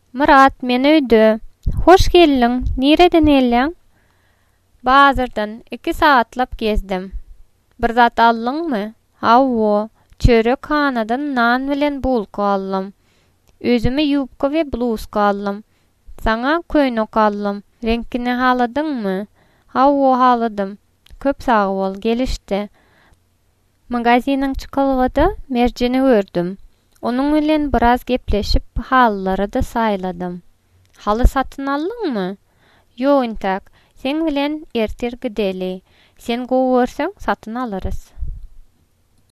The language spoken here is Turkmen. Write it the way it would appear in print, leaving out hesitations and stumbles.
Murat, men öýde. Hoş geldiň. Nereden elläň? Bazardan 2 saatlap gezdim. Bir zat aldyňmy? Hawa, çörek hanadan nan bilen bulka aldym. Özüme yubka we bluzka aldym. Saňa köýnek aldym. Reňkini haladyňmy? Hawa, haladym. Köp sag bol, gelişdi. Magaziniň çykylgyda Merjeni gördüm. Onuň bilen biraz gepleşip hallary da saýladym. Haly satyn aldyňmy? Ýok intak. Sen bilen ertir gideli. Sen gowy görseň satyn alyrys.